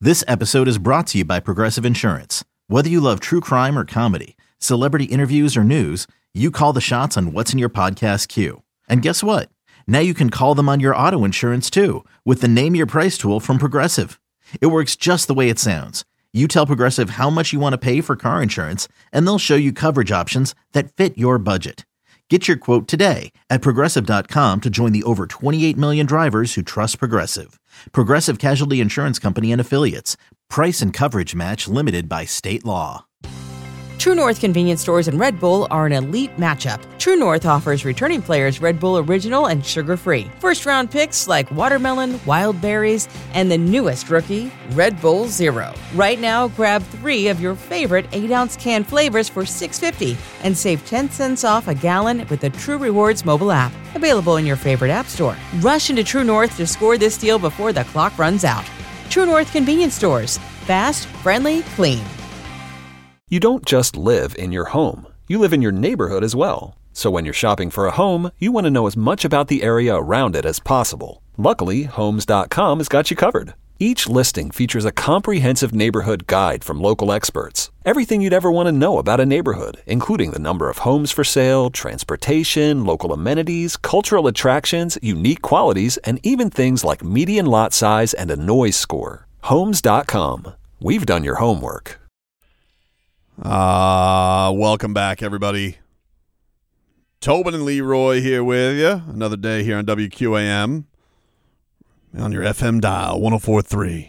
This episode is brought to you by Progressive Insurance. Whether you love true crime or comedy, celebrity interviews or news, you call the shots on what's in your podcast queue. And guess what? Now you can call them on your auto insurance too with the Name Your Price tool from Progressive. It works just the way it sounds. You tell Progressive how much you want to pay for car insurance, and they'll show you coverage options that fit your budget. Get your quote today at Progressive.com to join the over 28 million drivers who trust Progressive. Progressive Casualty Insurance Company and Affiliates. Price and coverage match limited by state law. True North convenience stores and Red Bull are an elite matchup. True North offers returning players Red Bull Original and sugar-free. First-round picks like watermelon, wild berries, and the newest rookie, Red Bull Zero. Right now, grab 3 of your favorite 8-ounce can flavors for $6.50 and save 10 cents off a gallon with the True Rewards mobile app. Available in your favorite app store. Rush into True North to score this deal before the clock runs out. True North convenience stores. Fast, friendly, clean. You don't just live in your home. You live in your neighborhood as well. So when you're shopping for a home, you want to know as much about the area around it as possible. Luckily, Homes.com has got you covered. Each listing features a comprehensive neighborhood guide from local experts. Everything you'd ever want to know about a neighborhood, including the number of homes for sale, transportation, local amenities, cultural attractions, unique qualities, and even things like median lot size and a noise score. Homes.com. We've done your homework. Welcome back, everybody. Tobin and Leroy here with you. Another day here on WQAM. On your FM dial, 104.3.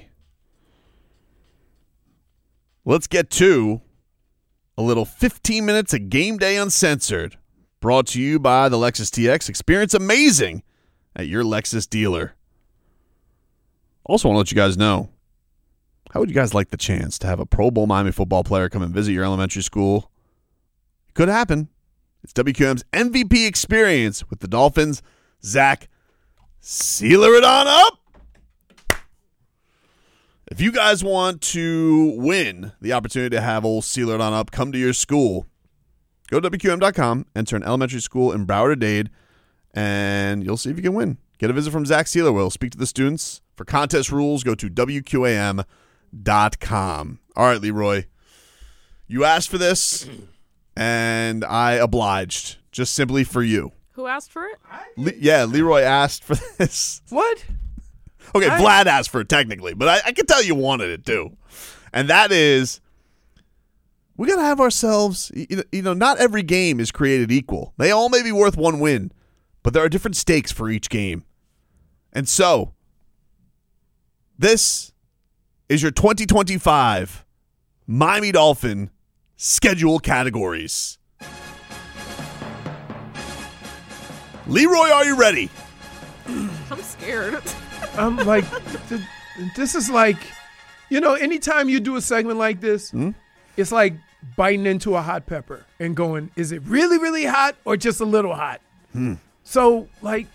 Let's get to a little 15 minutes of Game Day Uncensored. Brought to you by the Lexus TX. Experience amazing at your Lexus dealer. Also want to let you guys know, how would you guys like the chance to have a Pro Bowl Miami football player come and visit your elementary school? It could happen. It's WQM's MVP experience with the Dolphins. Zach, sealer it on up. If you guys want to win the opportunity to have old sealer it on up come to your school, go to WQM.com, enter an elementary school in Broward Dade, and you'll see if you can win. Get a visit from Zach Sealer. We'll speak to the students. For contest rules, go to WQAM.com. All right, Leroy. You asked for this, and I obliged, just simply for you. Who asked for it? Leroy asked for this. What? Okay, Vlad asked for it technically, but I can tell you wanted it too. And that is, we got to have ourselves, not every game is created equal. They all may be worth one win, but there are different stakes for each game. And so, this is your 2025 Miami Dolphin schedule categories. Leroy, are you ready? I'm scared. I'm like, this is like, anytime you do a segment like this, it's like biting into a hot pepper and going, is it really, really hot or just a little hot? So,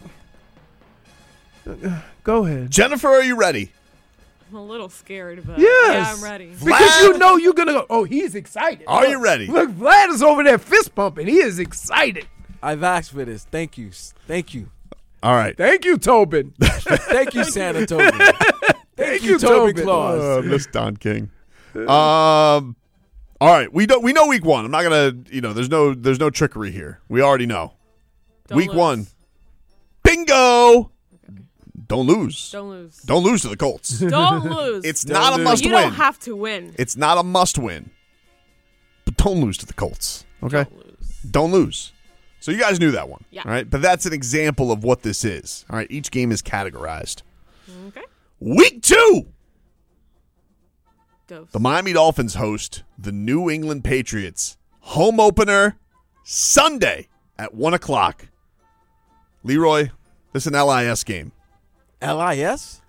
go ahead. Jennifer, are you ready? I'm a little scared, but yes. yeah, I'm ready. Because you're going to go, oh, he's excited. Are you ready? Look, Vlad is over there fist pumping. He is excited. I've asked for this. Thank you. Thank you. All right. Thank you, Tobin. Thank you, Santa Tobin. Thank you, Tobin Claus. Miss Don King. All right. We know week one. I'm not gonna. There's no trickery here. We already know. Week 1. Bingo. Okay. Don't lose. Don't lose. Don't lose to the Colts. Don't lose. It's not a must you win. You don't have to win. It's not a must win. But don't lose to the Colts. Okay. Don't lose. So you guys knew that one. Yeah. All right. But that's an example of what this is. All right. Each game is categorized. Okay. Week 2. Dose. The Miami Dolphins host the New England Patriots. Home opener Sunday at 1 o'clock. Leroy, this is an LIS game. LIS?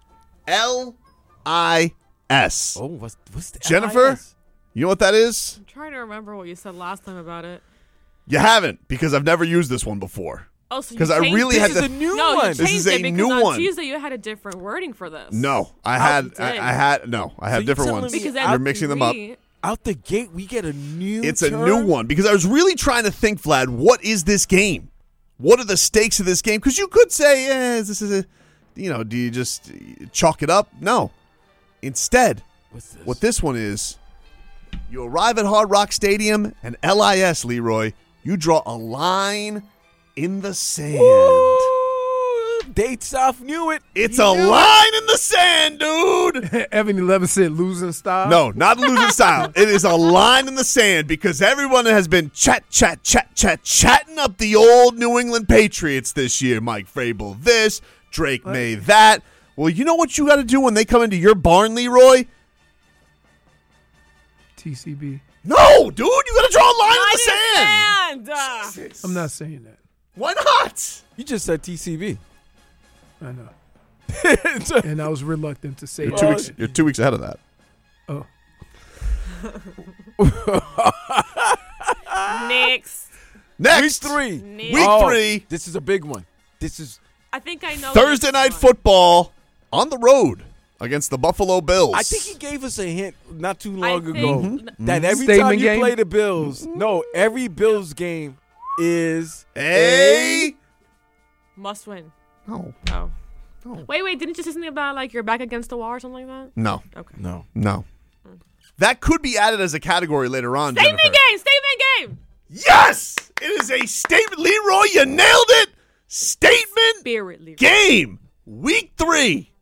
LIS. Oh, what's the Jennifer, LIS? you know what that is? I'm trying to remember what you said last time about it. You haven't, because I've never used this one before. Oh, so because I really had to. This is a new no, one. You This is a changed it new because one. on Tuesday you had a different wording for this. No, I have So different you ones. Because You're mixing them up. Out the gate, we get a new It's term? a new one because I was really trying to think, Vlad, what is this game? What are the stakes of this game? Because you could say, this is a, do you just chalk it up? No. Instead, What's this? What this one is, you arrive at Hard Rock Stadium and LIS, Leroy, you draw a line in the sand. Ooh, Date South knew it. It's a line in the sand, dude. Evan 11 said losing style. No, not losing style. It is a line in the sand because everyone has been chatting up the old New England Patriots this year. Mike Vrabel this, Drake May that. Well, you know what you got to do when they come into your barn, Leroy? TCB. No, dude, you got to draw a line in the sand. Jesus. I'm not saying that. Why not? You just said TCB. I know. And I was reluctant to say that. You're 2 weeks ahead of that. Oh. Next. Next, Week 3. Next. Week Oh, 3, This is a big one. This is. I think I know. Thursday this night one. football on the road against the Buffalo Bills. I think he gave us a hint not too I long ago think that every Statement time you game? play the Bills, no, every Bills game is A. Must win. No. Oh. No. Wait. Didn't you say something about like you're back against the wall or something like that? No. Okay. no. That could be added as a category later on, Statement Jennifer. game. Statement game. Yes! It is a statement. Leroy, you nailed it. Statement Spirit Leroy. game. Week 3.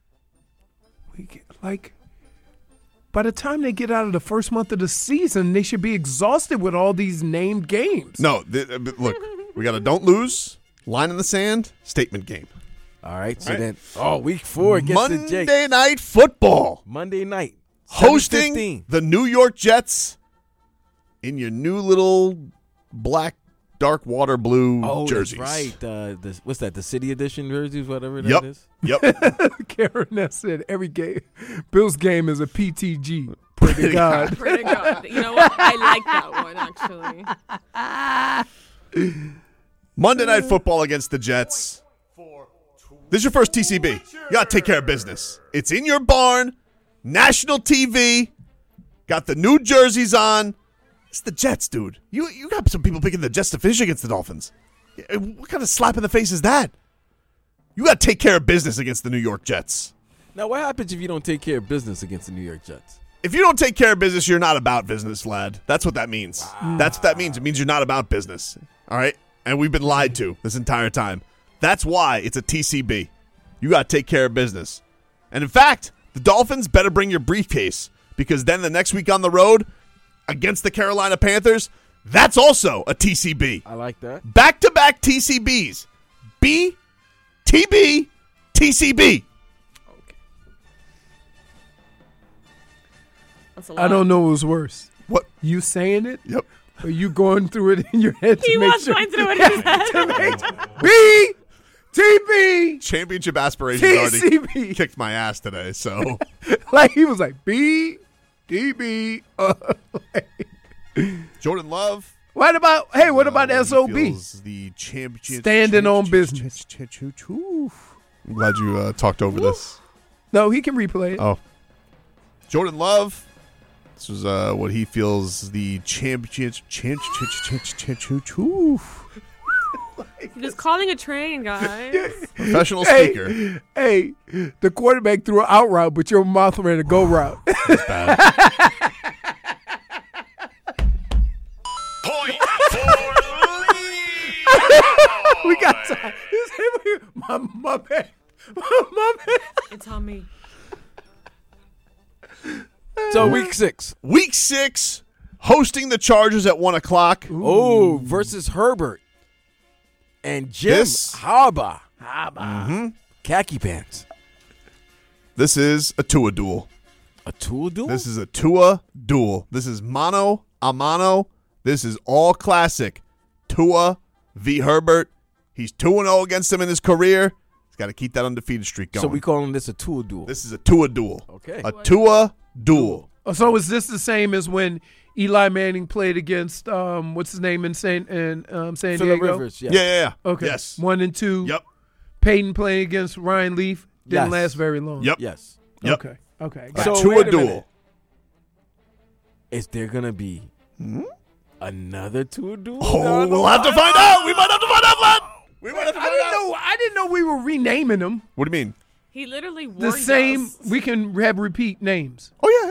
By the time they get out of the first month of the season, they should be exhausted with all these named games. No, look, we got a don't lose, line in the sand, statement game. All right, so All right. then, week 4 against the Jake. Monday Night Football. Monday night. Hosting 7:15. the New York Jets in your new little black, dark water blue jerseys. That's right. What's that? The City Edition jerseys, whatever Yep. that is. Yep. Karen that said every game, Bills game is a PTG. Pray to God. Pretty good. You know what? I like that one actually. Monday Night Football against the Jets. This is your first TCB. You got to take care of business. It's in your barn, national TV, got the new jerseys on. It's the Jets, dude. You got some people picking the Jets to finish against the Dolphins. What kind of slap in the face is that? You got to take care of business against the New York Jets. Now, what happens if you don't take care of business against the New York Jets? If you don't take care of business, you're not about business, lad. That's what that means. That's what that means. It means you're not about business. All right? And we've been lied to this entire time. That's why it's a TCB. You got to take care of business. And in fact, the Dolphins better bring your briefcase because then the next week on the road against the Carolina Panthers, that's also a TCB. I like that. Back-to-back TCBs. B, TB, TCB. That's a lot. I don't know what was worse. What? You saying it? Yep. Or you going through it in your head to He make was sure? going through it in his head. B, TB, Championship aspirations already TCB. kicked my ass today, so. Like he was like B, TB. Jordan Love. What about SOB? feels the championship. Standing on business. I'm glad you talked over this. No, he can replay it. Oh. Jordan Love. This is what he feels the championship. He was calling a train, guys. Professional speaker. Hey, the quarterback threw an out route, but your mouth ran a go route. That's bad. Point for We got time. My bad. My bad. It's on me. So, week 6. Week 6, hosting the Chargers at 1 o'clock. Oh, versus Herbert. And Jim This- Harbaugh. Khaki pants. This is a Tua duel. A tool duel? This is a Tua duel. This is mano a mano. This is all classic. Tua v. Herbert. He's 2-0 against him in his career. He's got to keep that undefeated streak going. So we calling this a tool duel. This is a Tua duel. Okay. A Tua duel. So is this the same as when Eli Manning played against what's his name in San Phillip Diego? Rivers, yes. Yeah. Okay. Yes. 1 and 2. Yep. Peyton playing against Ryan Leaf didn't Yes. last very long. Yep. Yes. Yep. Okay. A So Tua wait a duel. minute. Is there going to be another tool duel? Oh, we'll have to find out. We might have to find out, lad. We might have to find out. I didn't know we were renaming them. What do you mean? He literally The warned same. us. We can have repeat names. Oh,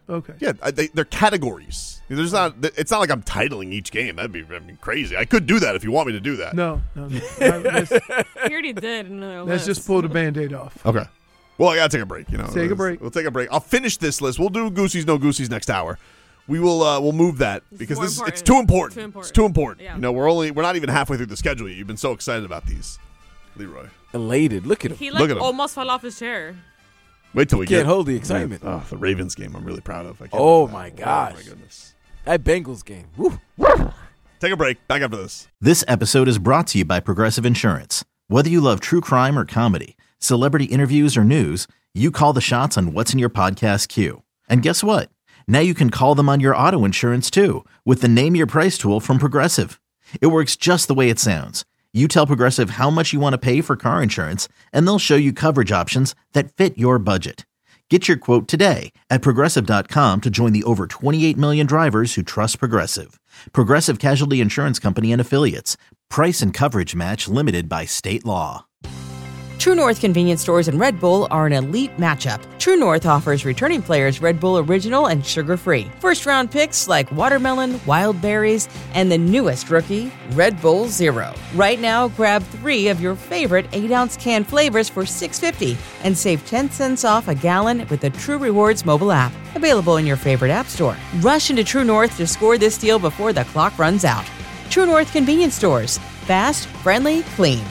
Okay. Yeah, they're categories. It's not like I'm titling each game. That'd be crazy. I could do that if you want me to do that. No. He already did. Let's just pull the Band-Aid off. Okay. Well, I got to take a break. Take a break. We'll take a break. I'll finish this list. We'll do Goosey's, no Goosey's next hour. We will we'll move that because it's too important. It's too important. Yeah. We're not even halfway through the schedule yet. You've been so excited about these. Leroy. Elated. Look at him. He Look at him. almost fell off his chair. Wait till we Can't get hold the excitement. Oh, the Ravens game I'm really proud of. Oh, my gosh. Oh, my goodness. That Bengals game. Woo. Take a break. Back after this. This episode is brought to you by Progressive Insurance. Whether you love true crime or comedy, celebrity interviews or news, you call the shots on what's in your podcast queue. And guess what? Now you can call them on your auto insurance too with the Name Your Price tool from Progressive. It works just the way it sounds. You tell Progressive how much you want to pay for car insurance, and they'll show you coverage options that fit your budget. Get your quote today at Progressive.com to join the over 28 million drivers who trust Progressive. Progressive Casualty Insurance Company and Affiliates. Price and coverage match limited by state law. True North convenience stores and Red Bull are an elite matchup. True North offers returning players Red Bull Original and sugar-free. First-round picks like watermelon, wild berries, and the newest rookie, Red Bull Zero. Right now, grab 3 of your favorite 8-ounce can flavors for $6.50 and save 10 cents off a gallon with the True Rewards mobile app. Available in your favorite app store. Rush into True North to score this deal before the clock runs out. True North convenience stores. Fast, friendly, clean.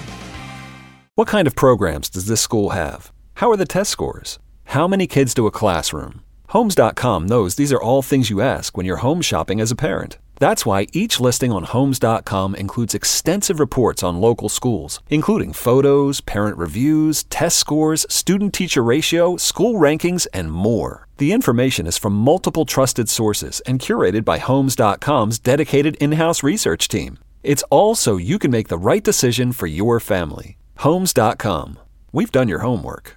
What kind of programs does this school have? How are the test scores? How many kids do a classroom? Homes.com knows these are all things you ask when you're home shopping as a parent. That's why each listing on Homes.com includes extensive reports on local schools, including photos, parent reviews, test scores, student-teacher ratio, school rankings, and more. The information is from multiple trusted sources and curated by Homes.com's dedicated in-house research team. It's all so you can make the right decision for your family. Homes.com. We've done your homework.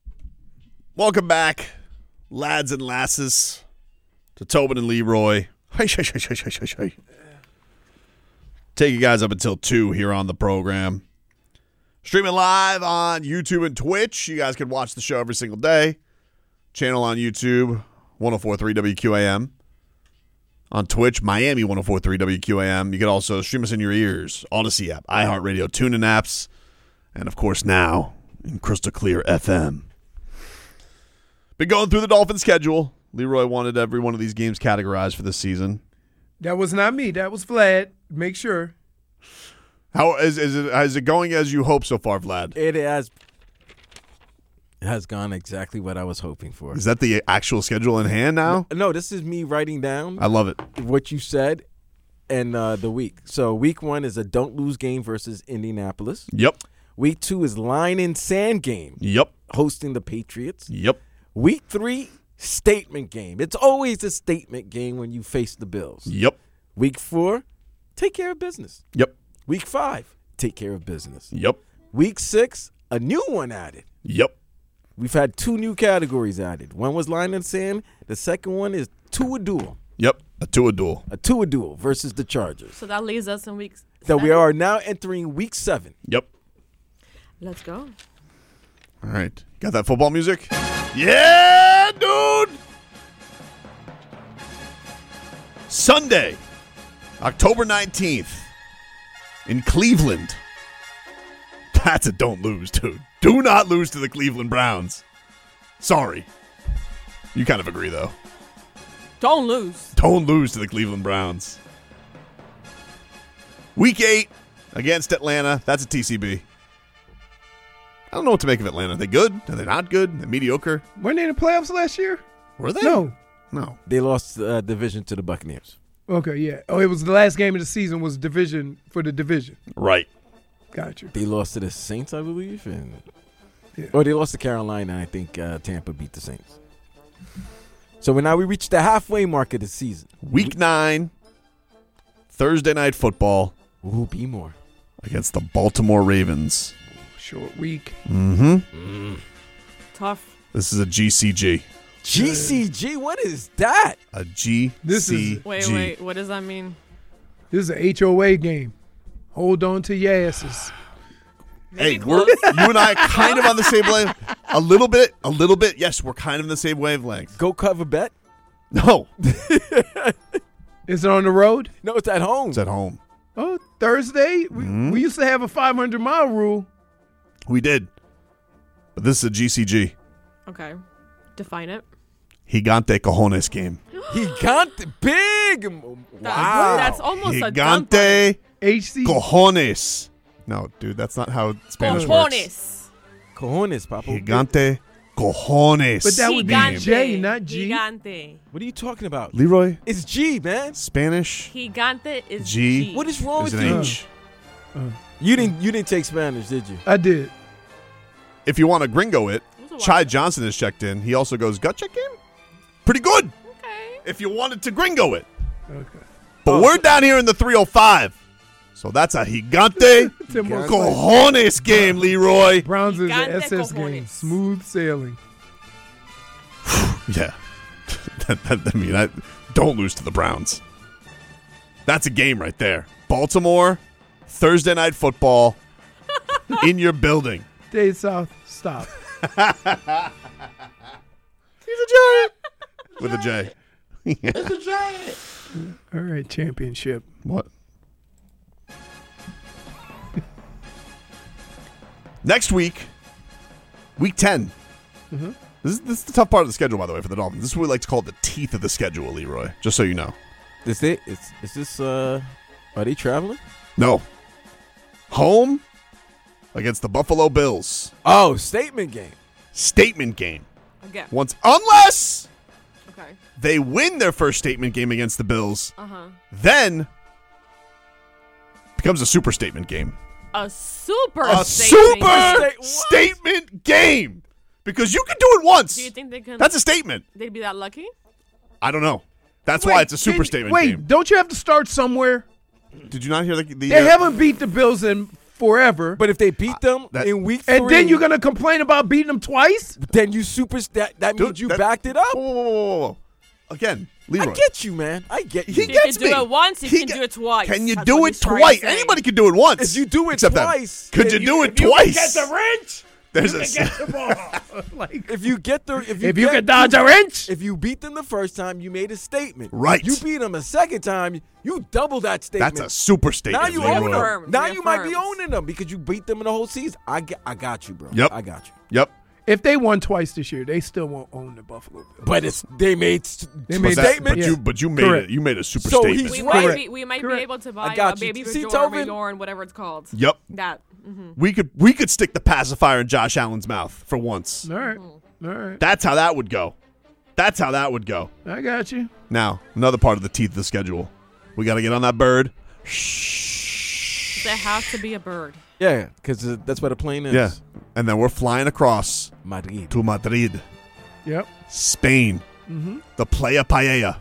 Welcome back, lads and lasses, to Tobin and Leroy. Take you guys up until 2 here on the program. Streaming live on YouTube and Twitch. You guys can watch the show every single day. Channel on YouTube, 104.3 WQAM. On Twitch, Miami 104.3 WQAM. You can also stream us in your ears. Odyssey app, iHeartRadio, TuneIn apps. And, of course, now in Crystal Clear FM. Been going through the Dolphins schedule. Leroy wanted every one of these games categorized for this season. That was not me. That was Vlad. Make sure. How is it going as you hope so far, Vlad? It has gone exactly what I was hoping for. Is that the actual schedule in hand now? No, this is me writing down. I love it. What you said and the week. So week 1 is a don't lose game versus Indianapolis. Yep. Week 2 is line in sand game. Yep. Hosting the Patriots. Yep. Week 3, statement game. It's always a statement game when you face the Bills. Yep. Week 4, take care of business. Yep. Week 5, take care of business. Yep. Week 6, a new one added. Yep. We've had 2 new categories added. One was line in sand. The second one is Tua duel. Yep. A Tua duel. A Tua duel versus the Chargers. So that leaves us in weeks. So we are now entering week 7. Yep. Let's go. All right. Got that football music? Yeah, dude! Sunday, October 19th, in Cleveland. That's a don't lose, dude. Do not lose to the Cleveland Browns. Sorry. You kind of agree, though. Don't lose. Don't lose to the Cleveland Browns. Week 8 against Atlanta. That's a TCB. I don't know what to make of Atlanta. Are they good? Are they not good? Are they mediocre? Weren't they in the playoffs last year? Were they? No. They lost division to the Buccaneers. Okay, yeah. Oh, it was the last game of the season was division for the division. Right. Got you. They lost to the Saints, I believe. Yeah. Or they lost to Carolina, and I think Tampa beat the Saints. So now we reached the halfway mark of the season. Week 9, Thursday night football. Ooh, be more. Against the Baltimore Ravens. Short week. Mm-hmm. Tough. This is a GCG. GCG? What is that? A GCG. Wait. What does that mean? This is a HOA game. Hold on to your asses. Hey, you and I are kind of on the same wavelength. A little bit. Yes, we're kind of in the same wavelength. Go cover bet. No. Is it on the road? No, it's at home. It's at home. Oh, Thursday? We used to have a 500-mile rule. We did. But this is a GCG. Okay. Define it. Gigante Cojones game. Gigante. Big. Wow. That's almost a dump. Gigante HC. Cojones. No, dude, that's not how Spanish works. Cojones. Cojones, Papa. Gigante Cojones. But that would be Gigante. J, not G. Gigante. What are you talking about? Leroy, It's G, man. Spanish Gigante is G. G. What is wrong is with an you? H. You didn't take Spanish, did you? I did. If you want to gringo it, was a while Chai ago. Johnson has checked in. He also goes, gut check game? Pretty good. Okay. If you wanted to gringo it. Okay. But we're down here in the 305. So that's a Gigante Timber Cojones game, Leroy. Browns is an Gigante SS game. cojones. Smooth sailing. Yeah. Don't lose to the Browns. That's a game right there. Baltimore, Thursday night football in your building. Dade South, stop. He's a giant. With a J. It's a giant. All right, championship. What? Next week, week 10. Mm-hmm. This is the tough part of the schedule, by the way, for the Dolphins. This is what we like to call the teeth of the schedule, Leroy. Just so you know. Is it? Is this? Are they traveling? No. Home against the Buffalo Bills. Oh, statement game. Statement game. Again. Unless Okay. they win their first statement game against the Bills, Uh-huh. then becomes a super statement game. A super A statement. super statement game. Because you can do it once. Do you think they can? That's a statement. They'd be that lucky? I don't know. That's why it's a super statement Wait, game. don't you have to start somewhere? Did you not hear the They haven't beat the Bills in forever. But if they beat them that- in week 3, And then you're going to complain about beating them twice? then you that Dude, means you that- backed it up. Whoa. Again, Leroy. I get you, man. I get you. He If you gets can do me. it once, you He can get- do it twice. Can you That's do what it he's trying to twice? say. Anybody can do it once. If you do it except them. twice, Could you do it twice? wrench, There's a the ball. Like, if you get the if you can dodge a wrench, if you beat them the first time, you made a statement. Right. You beat them a second time, you double that statement. That's a super statement. now you Leroy. own them. Reaffirmed. Now you might be Reaffirmed. owning them because you beat them in the whole season. I got you, bro. Yep. I got you. Yep. if they won twice this year, they still won't own the Buffalo Bills. But they made They But made that- statement. But you made Correct. it. You made a super So statement. he's We Correct. might be Correct. able to I buy got a you. baby See, Fedora, Tobin? Madorn, whatever it's called. Yep. That. We could stick the pacifier in Josh Allen's mouth for once. All right. All right. That's how that would go. That's how that would go. I got you. Now, another part of the teeth of the schedule. We got to get on that bird. There has to be a bird. Yeah, because that's where the plane is. Yeah. And then we're flying across Madrid. to Madrid, Yep. Spain. Mm-hmm. The Playa Paella.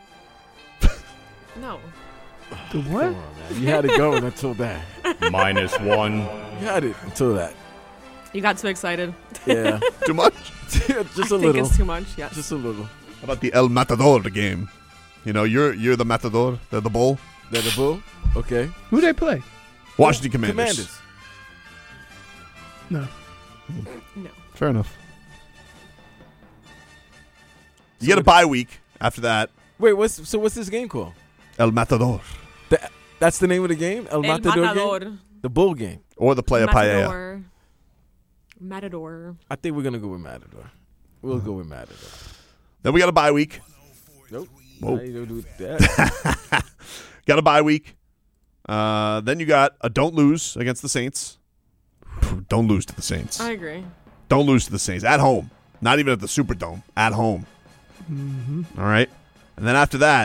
No. The what? Come on, man. You had it going until that. -1. You had it until that. You got too excited. Yeah. Too much? Just I a think little. it's too much. Yes. Just a little. How about the El Matador game? You know, you're the Matador, they're the bull. They're the bull? Okay. Who they play? Washington Commanders. No. No. Fair enough. You get a bye week after that. Wait, what's this game called? El Matador. That's the name of the game? El Matador game? Matador. The bull game. Or the Playa Paella. Matador. Matador. I think we're going to go with Matador. We'll go with Matador. Then we got a bye week. Nope. Whoa. How you gonna do that? Got a bye week. Then you got a don't lose against the Saints. Don't lose to the Saints. I agree. Don't lose to the Saints. At home. Not even at the Superdome. At home. Mm-hmm. All right? And then after that,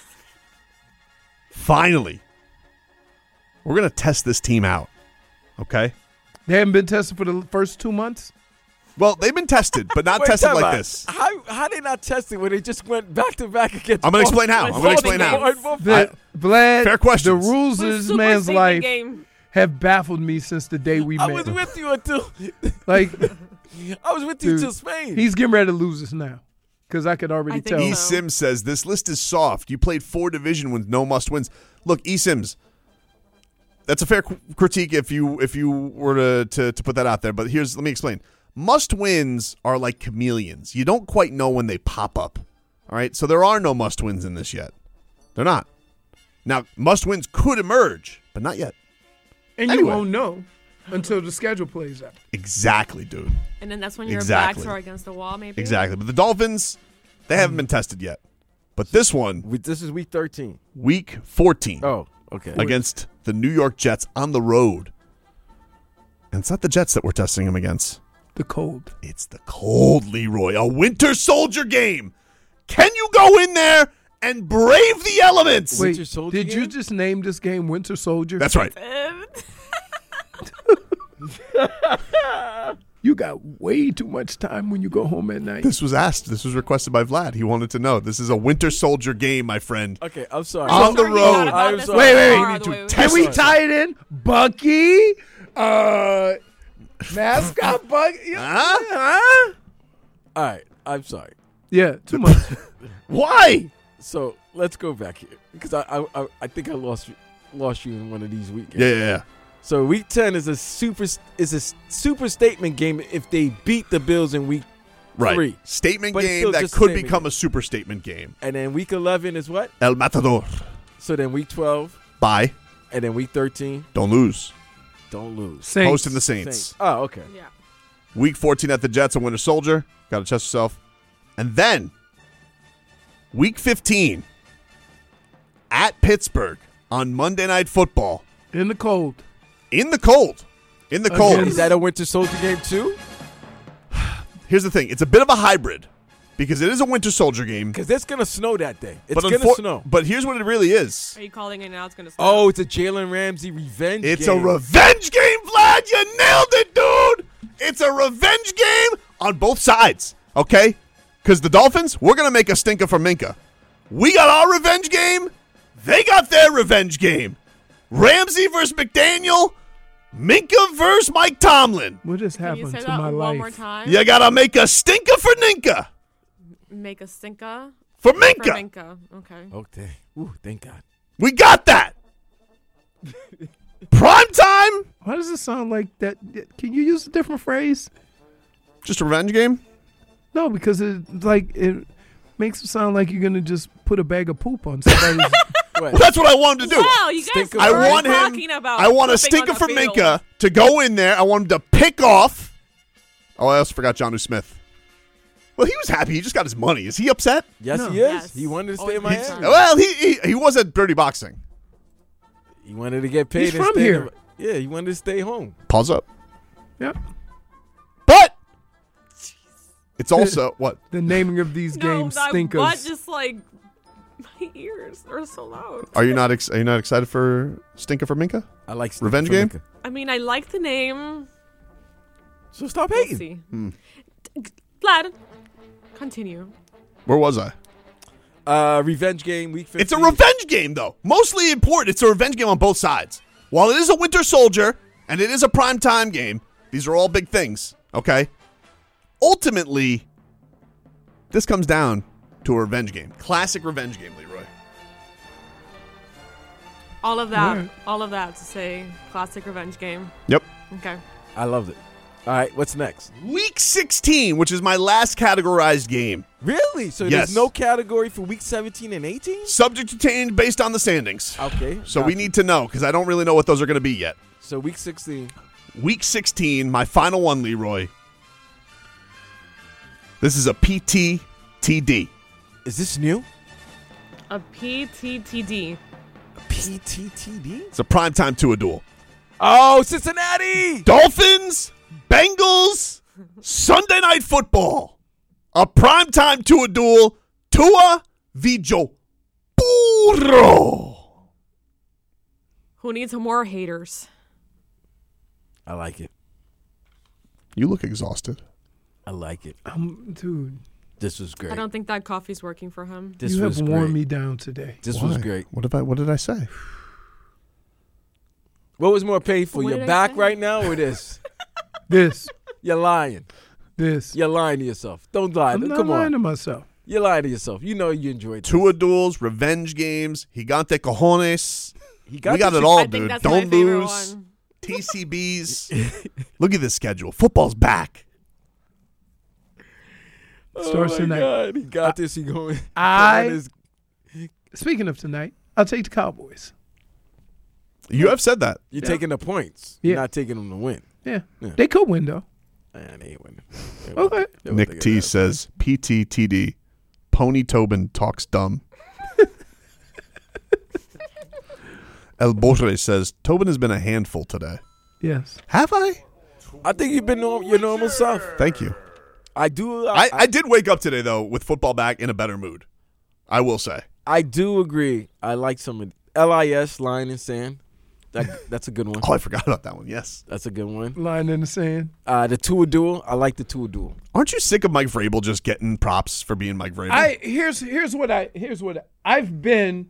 finally, we're going to test this team out. Okay? They haven't been tested for the first 2 months? Well, they've been tested, but not Wait, tested time like out. this. How they not tested when they just went back to back against? I'm going to explain how. I'm going to explain how. Vlad, Fair questions. the rules of But this super man's statement life game. have baffled me since the day we I met. was with you until Like, I was with you Dude, till Spain. he's getting ready to lose us now. Because I could already I think tell. E. so. Sims says, this list is soft. You played 4 division wins, no must wins. Look, E. Sims, that's a fair critique if you were to put that out there. But let me explain. Must wins are like chameleons. You don't quite know when they pop up. All right, so there are no must-wins in this yet. They're not. Now, must-wins could emerge, but not yet. And Anyway. you won't know until the schedule plays out. Exactly, dude. And then that's when your Exactly. backs are against the wall, maybe. Exactly. But the Dolphins, they haven't been tested yet. But this one, This is week 13. week 14, Oh, okay. against the New York Jets on the road. And it's not the Jets that we're testing them against. The cold. It's the cold, Leroy. A Winter Soldier game. Can you go in there and brave the elements? Wait, Winter Soldier did you game? just name this game Winter Soldier? That's right. You got way too much time when you go home at night. This was asked. This was requested by Vlad. He wanted to know. This is a Winter Soldier game, my friend. Okay, I'm sorry. On the Sorry, you thought road. about I'm this sorry. Wait, wait, far wait. all the way. Can we Sorry. tie it in? Bucky, mascot Bucky. Huh? All right, I'm sorry. Yeah, too much. Why? So let's go back here because I think I lost you in one of these weekends. Yeah. So week 10 is a super statement game if they beat the Bills in week Right. 3. Statement But it's game still that just a could statement become game. a super statement game. And then week 11 is what? El Matador. So then week 12 Bye. and then week 13, Don't lose. don't lose. Saints. Hosting the Saints. Oh, okay. Yeah. Week 14 at the Jets, a Winter Soldier. Got to test yourself. And then, week 15 at Pittsburgh on Monday Night Football. In the cold. In the cold. In the cold. Against- Is that a Winter Soldier game too? Here's the thing. It's a bit of a hybrid because it is a Winter Soldier game. Because it's going to snow that day. It's but going to unfor- snow. But here's what it really is. Are you calling it now? It's gonna. Oh, it's a Jalen Ramsey revenge It's game. a revenge game, Vlad. You nailed it, dude. It's a revenge game on both sides, okay? Because the Dolphins, we're going to make a stinker for Minka. We got our revenge game. They got their revenge game. Ramsey versus McDaniel. Minka versus Mike Tomlin. What has Can you happened say to that my one life? more time? You got to make a stinker for Ninka. Make a stinker For for Minka. Minka. Okay. Okay. Ooh, thank God. We got that. Prime time. Why does it sound like that? Can you use a different phrase? Just a revenge game? No, because it makes it sound like you're gonna just put a bag of poop on somebody's. Wait. Well, that's what I wanted to do. Wow, you guys Stinker. I were want him. talking about I want a pooping on stinker the for field. Minka to go in there. I want him to pick off. Oh, I also forgot Jonnu Smith. Well, he was happy. He just got his money. Is he upset? Yes, No. he is. Yes. He wanted to stay Always in Miami. concerned. Well, he was at Dirty Boxing. He wanted to get paid. He's and from stay here. in- yeah, he wanted to stay home. Pause up. Yep. But it's also what? The naming of these No, games that stinkers. butt just like my ears are so loud. Are you not excited for Stinker for Minka? I like Stinker Revenge for game? Minka. I mean, I like the name. So stop We'll hating. see. Hmm. Vlad, continue. Where was I? Revenge game week 15. It's a revenge game, though. Mostly important. It's a revenge game on both sides. While it is a Winter Soldier and it is a primetime game, these are all big things, okay? Ultimately, this comes down to a revenge game. Classic revenge game, Leroy. All of that, Right. all of that to say classic revenge game. Yep. Okay. I loved it. All right, what's next? Week 16, which is my last categorized game. Really? So Yes. there's no category for week 17 and 18? Subject to change based on the standings. Okay. So we need to know, because I don't really know what those are going to be yet. So week 16. Week 16, my final one, Leroy. This is a PTTD. Is this new? A PTTD. PTTD? It's a primetime Tua duel. Oh, Cincinnati! Dolphins, Bengals, Sunday Night Football. A primetime Tua duel. Tua v. Joe Burrow. Who needs more haters? I like it. You look exhausted. I like it. Dude, This was great. I don't think that coffee's working for him. This you was have great. worn me down today. This Why? was great. What did I say? What was more painful, What your did I back say? right now or this? This, You're lying. this. You're lying to yourself. Don't lie. I'm not Come lying on. to myself. You're lying to yourself. You know you enjoyed this. Tua duels, revenge games, Gigante Cojones. He We got the it all, I think dude. that's my Don't favorite lose. one. TCBs. Look at this schedule. Football's back. Starts tonight. God. He got this. He going. Speaking of tonight, I'll take the Cowboys. You have said that. You're taking the points. Yeah. You're not taking them to win. Yeah. They could win, though. Man, they ain't winning. Okay. Nick T says, PTTD, Pony Tobin talks dumb. El Borre says, Tobin has been a handful today. Yes. Have I? I think you've been your normal self. Thank you. I do. I did wake up today, though, with football back in a better mood. I will say. I do agree. I like some of LIS, Line and Sand. That's a good one. Oh, I forgot about that one. Yes. That's a good one. Line in the sand. The Tua Duel. I like the Tua Duel. Aren't you sick of Mike Vrabel just getting props for being Mike Vrabel? Here's what I've been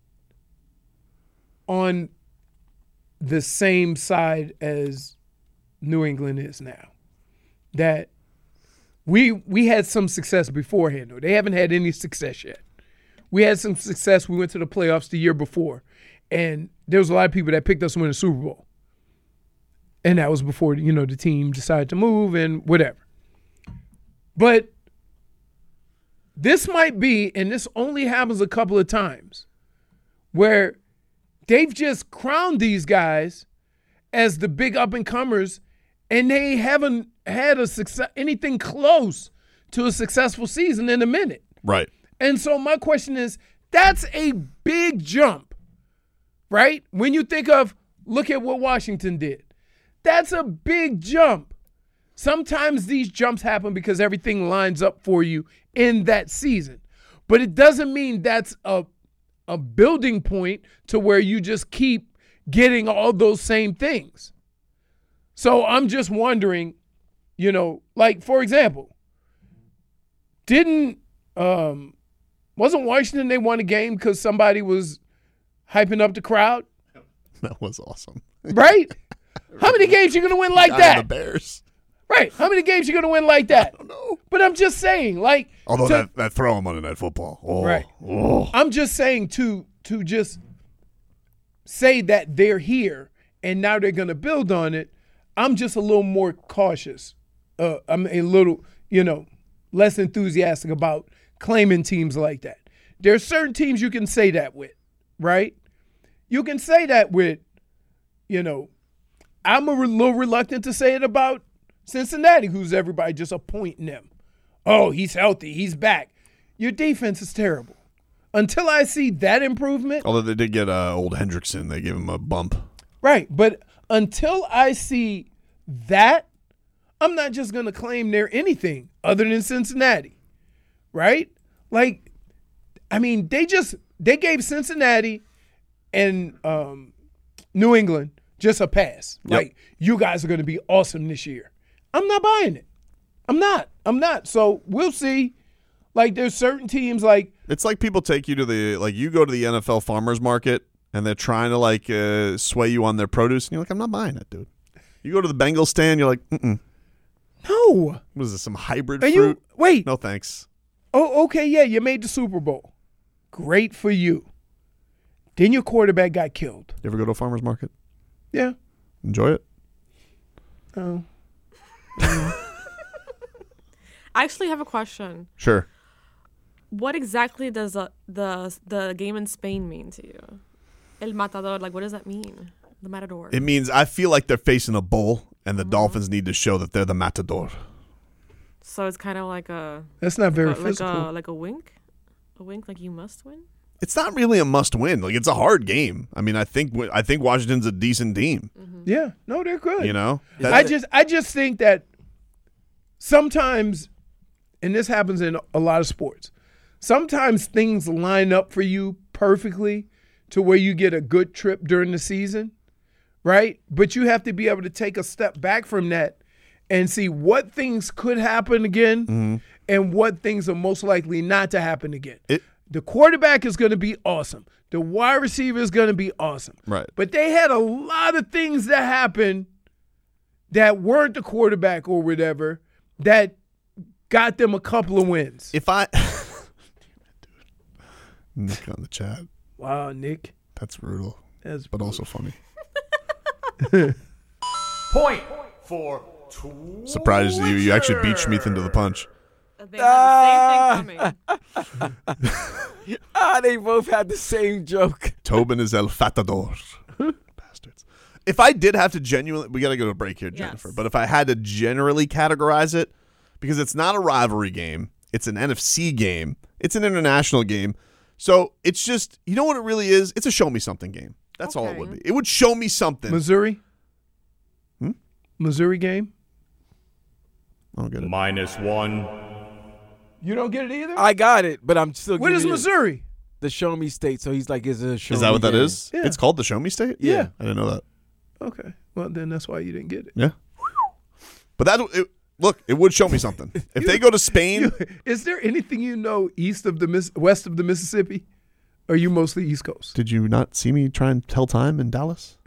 on the same side as New England is now. That we had some success beforehand, though. They haven't had any success yet. We had some success. We went to the playoffs the year before, and there was a lot of people that picked us to win the Super Bowl. And that was before, the team decided to move and whatever. But this might be, and this only happens a couple of times, where they've just crowned these guys as the big up-and-comers, and they haven't had anything close to a successful season in a minute. Right. And so my question is, that's a big jump, right? When you think of, look at what Washington did. That's a big jump. Sometimes these jumps happen because everything lines up for you in that season. But it doesn't mean that's a building point to where you just keep getting all those same things. So I'm just wondering, like, for example, wasn't Washington, they won a game because somebody was hyping up the crowd? That was awesome. Right? How many games you going to win like that? The Bears. Right. How many games you going to win like that? I don't know. But I'm just saying, like. Although that throw him Monday Night Football. Oh, right. Oh. I'm just saying to just say that they're here and now they're going to build on it. I'm just a little more cautious. I'm a little, less enthusiastic about claiming teams like that. There are certain teams you can say that with, right? You can say that with, I'm a little reluctant to say it about Cincinnati, who's everybody just appointing them. Oh, he's healthy. He's back. Your defense is terrible. Until I see that improvement. Although they did get old Hendrickson. They gave him a bump. Right. But until I see that, I'm not just going to claim they're anything other than Cincinnati. Right? Like, I mean, they gave Cincinnati and New England just a pass. Yep. Like, you guys are going to be awesome this year. I'm not buying it. I'm not. So we'll see. Like, there's certain teams like. It's like people take you to you go to the NFL farmers market and they're trying to sway you on their produce. And you're like, I'm not buying it, dude. You go to the Bengals stand, you're like, mm-mm. No. What is this, some hybrid fruit? Wait. No, thanks. Oh, okay, yeah, you made the Super Bowl. Great for you. Then your quarterback got killed. You ever go to a farmer's market? Yeah. Enjoy it? Oh. I actually have a question. Sure. What exactly does the game in Spain mean to you? El Matador, like, what does that mean? The Matador. It means I feel like they're facing a bull, and the Dolphins need to show that they're the Matador. So it's kind of like a. That's not very physical. Like a wink? A wink, like you must win? It's not really a must-win. Like, it's a hard game. I mean, I think Washington's a decent team. Mm-hmm. Yeah, no, they're good. I just think that sometimes, and this happens in a lot of sports, sometimes things line up for you perfectly to where you get a good trip during the season, right? But you have to be able to take a step back from that and see what things could happen again and what things are most likely not to happen again. The quarterback is going to be awesome. The wide receiver is going to be awesome. Right. But they had a lot of things that happened that weren't the quarterback or whatever that got them a couple of wins. Nick on the chat. Wow, Nick. That's brutal. But also funny. Point for two. Surprised you actually beat Schmeath into the punch. They had the same thing coming. They both had the same joke. Tobin is El Fatador. Bastards. If I did have to genuinely, we got to go to a break here, Jennifer. Yes. But if I had to generally categorize it, because it's not a rivalry game, it's an NFC game, it's an international game. So it's just, you know what it really is? It's a show me something game. That's all it would be. It would show me something. Missouri? Missouri game? I don't get it. -1. You don't get it either? I got it, but I'm still. What is giving you Missouri? The show me state. So he's like, is it a show? Is that what that game? is? Yeah. It's called the Show Me State? Yeah. I didn't know that. Okay. Well, then that's why you didn't get it. Yeah. But look, it would show me something. If they go to Spain. Is there anything you know west of the Mississippi? Or are you mostly East Coast? Did you not see me try and tell time in Dallas?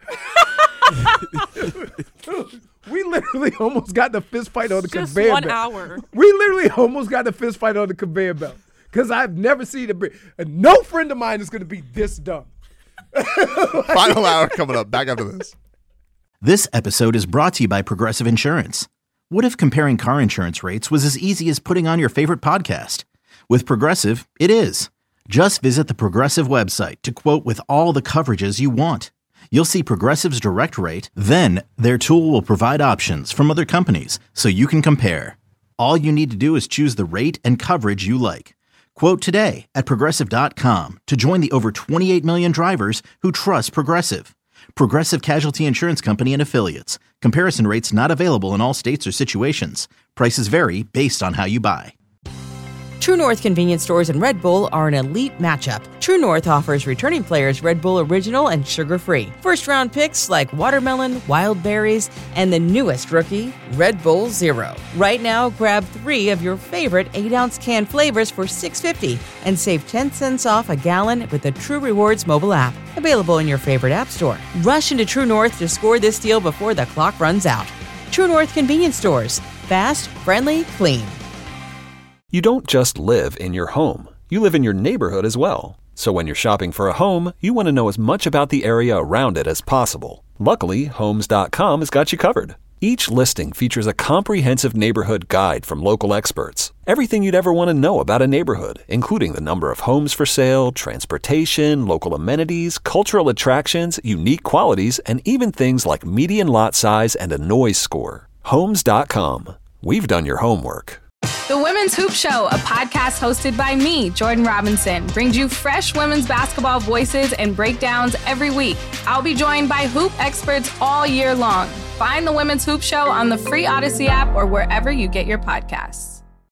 We literally almost got the fist fight on the Just conveyor 1 belt. hour. We literally almost got the fist fight on the conveyor belt. Because I've never seen no friend of mine is going to be this dumb. Final hour coming up. Back after this. This episode is brought to you by Progressive Insurance. What if comparing car insurance rates was as easy as putting on your favorite podcast? With Progressive, it is. Just visit the Progressive website to quote with all the coverages you want. You'll see Progressive's direct rate, then their tool will provide options from other companies so you can compare. All you need to do is choose the rate and coverage you like. Quote today at Progressive.com to join the over 28 million drivers who trust Progressive. Progressive Casualty Insurance Company and Affiliates. Comparison rates not available in all states or situations. Prices vary based on how you buy. True North convenience stores and Red Bull are an elite matchup. True North offers returning players Red Bull Original and sugar-free. First-round picks like watermelon, wild berries, and the newest rookie, Red Bull Zero. Right now, grab 3 of your favorite 8-ounce can flavors for $6.50 and save 10 cents off a gallon with the True Rewards mobile app. Available in your favorite app store. Rush into True North to score this deal before the clock runs out. True North convenience stores. Fast, friendly, clean. You don't just live in your home. You live in your neighborhood as well. So when you're shopping for a home, you want to know as much about the area around it as possible. Luckily, Homes.com has got you covered. Each listing features a comprehensive neighborhood guide from local experts. Everything you'd ever want to know about a neighborhood, including the number of homes for sale, transportation, local amenities, cultural attractions, unique qualities, and even things like median lot size and a noise score. Homes.com. We've done your homework. The Women's Hoop Show, a podcast hosted by me, Jordan Robinson, brings you fresh women's basketball voices and breakdowns every week. I'll be joined by hoop experts all year long. Find the Women's Hoop Show on the free Odyssey app or wherever you get your podcasts.